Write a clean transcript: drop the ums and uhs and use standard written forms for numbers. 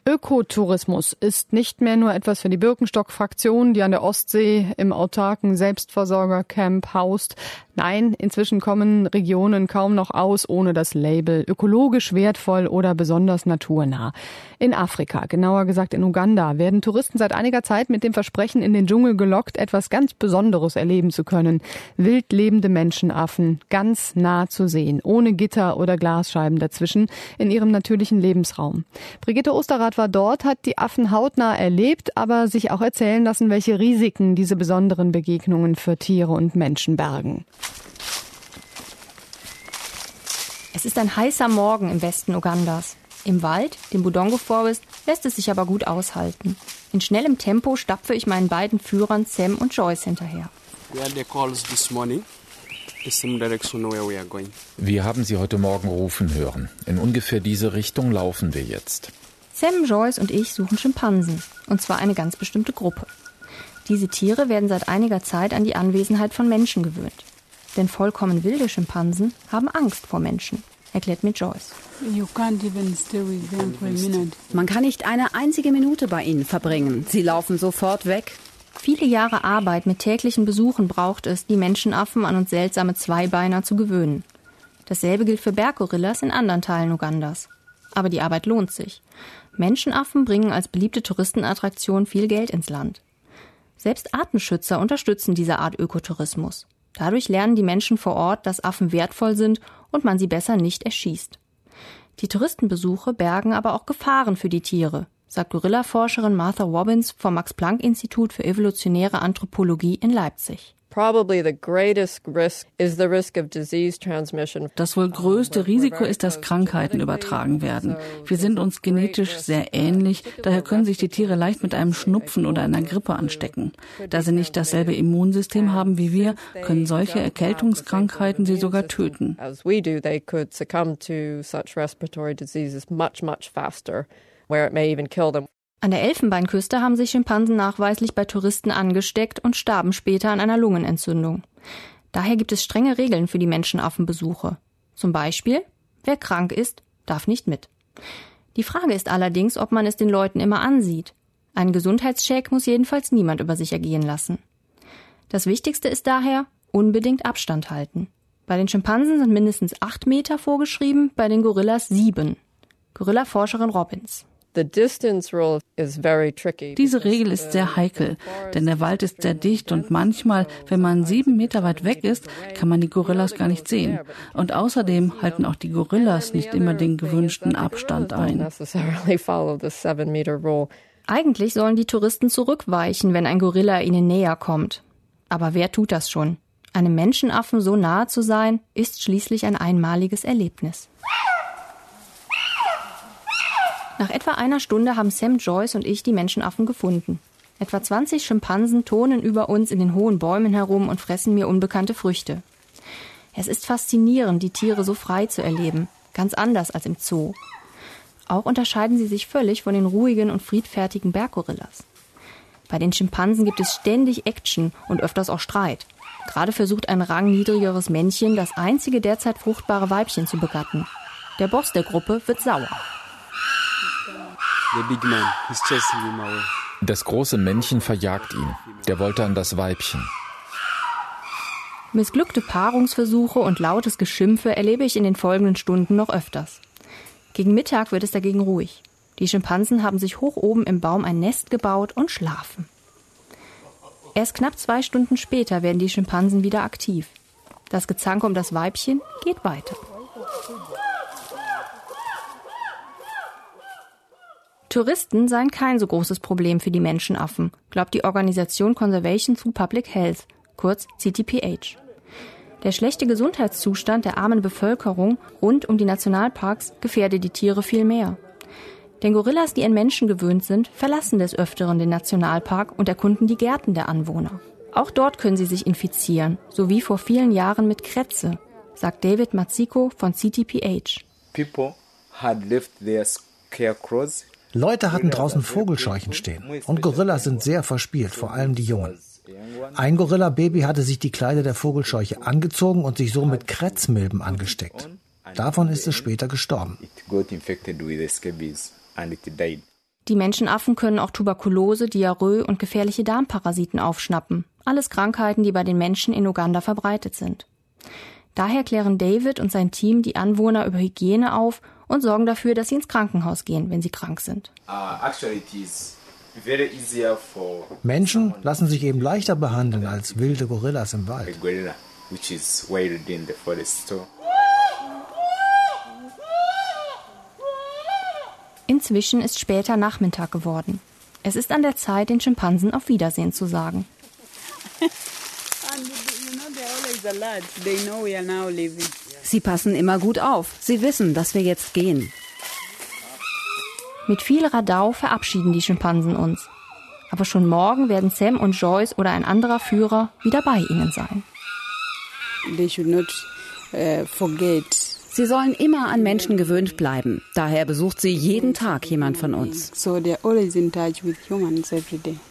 Ökotourismus ist nicht mehr nur etwas für die Birkenstock-Fraktion, die an der Ostsee im autarken Selbstversorgercamp haust. Nein, inzwischen kommen Regionen kaum noch aus ohne das Label ökologisch wertvoll oder besonders naturnah. In Afrika, genauer gesagt in Uganda, werden Touristen seit einiger Zeit mit dem Versprechen in den Dschungel gelockt, etwas ganz Besonderes erleben zu können. Wild lebende Menschenaffen ganz nah zu sehen, ohne Gitter oder Glasscheiben dazwischen, in ihrem natürlichen Lebensraum. Brigitte Osterrath war dort, hat die Affen hautnah erlebt, aber sich auch erzählen lassen, welche Risiken diese besonderen Begegnungen für Tiere und Menschen bergen. Es ist ein heißer Morgen im Westen Ugandas. Im Wald, dem Budongo Forest, lässt es sich aber gut aushalten. In schnellem Tempo stapfe ich meinen beiden Führern Sam und Joyce hinterher. Wir haben sie heute Morgen rufen hören. In ungefähr diese Richtung laufen wir jetzt. Sam, Joyce und ich suchen Schimpansen. Und zwar eine ganz bestimmte Gruppe. Diese Tiere werden seit einiger Zeit an die Anwesenheit von Menschen gewöhnt. Denn vollkommen wilde Schimpansen haben Angst vor Menschen, erklärt mir Joyce. Man kann nicht eine einzige Minute bei ihnen verbringen. Sie laufen sofort weg. Viele Jahre Arbeit mit täglichen Besuchen braucht es, die Menschenaffen an uns seltsame Zweibeiner zu gewöhnen. Dasselbe gilt für Berggorillas in anderen Teilen Ugandas. Aber die Arbeit lohnt sich. Menschenaffen bringen als beliebte Touristenattraktion viel Geld ins Land. Selbst Artenschützer unterstützen diese Art Ökotourismus. Dadurch lernen die Menschen vor Ort, dass Affen wertvoll sind und man sie besser nicht erschießt. Die Touristenbesuche bergen aber auch Gefahren für die Tiere, sagt Gorillaforscherin Martha Robbins vom Max-Planck-Institut für evolutionäre Anthropologie in Leipzig. Das wohl größte Risiko ist, dass Krankheiten übertragen werden. Wir sind uns genetisch sehr ähnlich, daher können sich die Tiere leicht mit einem Schnupfen oder einer Grippe anstecken. Da sie nicht dasselbe Immunsystem haben wie wir, können solche Erkältungskrankheiten sie sogar töten. An der Elfenbeinküste haben sich Schimpansen nachweislich bei Touristen angesteckt und starben später an einer Lungenentzündung. Daher gibt es strenge Regeln für die Menschenaffenbesuche. Zum Beispiel, wer krank ist, darf nicht mit. Die Frage ist allerdings, ob man es den Leuten immer ansieht. Einen Gesundheitscheck muss jedenfalls niemand über sich ergehen lassen. Das Wichtigste ist daher, unbedingt Abstand halten. Bei den Schimpansen sind mindestens 8 Meter vorgeschrieben, bei den Gorillas 7. Gorillaforscherin Robbins. Diese Regel ist sehr heikel, denn der Wald ist sehr dicht und manchmal, wenn man 7 Meter weit weg ist, kann man die Gorillas gar nicht sehen. Und außerdem halten auch die Gorillas nicht immer den gewünschten Abstand ein. Eigentlich sollen die Touristen zurückweichen, wenn ein Gorilla ihnen näher kommt. Aber wer tut das schon? Einem Menschenaffen so nahe zu sein, ist schließlich ein einmaliges Erlebnis. Nach etwa einer Stunde haben Sam, Joyce und ich die Menschenaffen gefunden. Etwa 20 Schimpansen turnen über uns in den hohen Bäumen herum und fressen mir unbekannte Früchte. Es ist faszinierend, die Tiere so frei zu erleben, ganz anders als im Zoo. Auch unterscheiden sie sich völlig von den ruhigen und friedfertigen Berggorillas. Bei den Schimpansen gibt es ständig Action und öfters auch Streit. Gerade versucht ein rangniedrigeres Männchen, das einzige derzeit fruchtbare Weibchen zu begatten. Der Boss der Gruppe wird sauer. Das große Männchen verjagt ihn. Der wollte an das Weibchen. Missglückte Paarungsversuche und lautes Geschimpfe erlebe ich in den folgenden Stunden noch öfters. Gegen Mittag wird es dagegen ruhig. Die Schimpansen haben sich hoch oben im Baum ein Nest gebaut und schlafen. Erst knapp 2 Stunden später werden die Schimpansen wieder aktiv. Das Gezanke um das Weibchen geht weiter. Touristen seien kein so großes Problem für die Menschenaffen, glaubt die Organisation Conservation Through Public Health, kurz CTPH. Der schlechte Gesundheitszustand der armen Bevölkerung rund um die Nationalparks gefährde die Tiere viel mehr. Denn Gorillas, die an Menschen gewöhnt sind, verlassen des Öfteren den Nationalpark und erkunden die Gärten der Anwohner. Auch dort können sie sich infizieren, so wie vor vielen Jahren mit Krätze, sagt David Matsiko von CTPH. Leute hatten draußen Vogelscheuchen stehen und Gorillas sind sehr verspielt, vor allem die Jungen. Ein Gorilla-Baby hatte sich die Kleider der Vogelscheuche angezogen und sich so mit Krätzmilben angesteckt. Davon ist es später gestorben. Die Menschenaffen können auch Tuberkulose, Diarrhoe und gefährliche Darmparasiten aufschnappen. Alles Krankheiten, die bei den Menschen in Uganda verbreitet sind. Daher klären David und sein Team die Anwohner über Hygiene auf und sorgen dafür, dass sie ins Krankenhaus gehen, wenn sie krank sind. Menschen lassen sich eben leichter behandeln als wilde Gorillas im Wald. Inzwischen ist später Nachmittag geworden. Es ist an der Zeit, den Schimpansen auf Wiedersehen zu sagen. Sie passen immer gut auf. Sie wissen, dass wir jetzt gehen. Mit viel Radau verabschieden die Schimpansen uns. Aber schon morgen werden Sam und Joyce oder ein anderer Führer wieder bei ihnen sein. Sie sollen immer an Menschen gewöhnt bleiben. Daher besucht sie jeden Tag jemand von uns. So they're always in touch with humans every day.